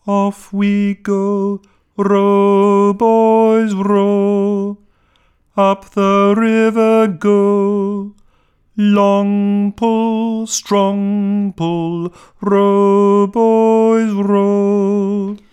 Off we go, row, boys, row. Up the river go. Long pull, strong pull, row, boys, row.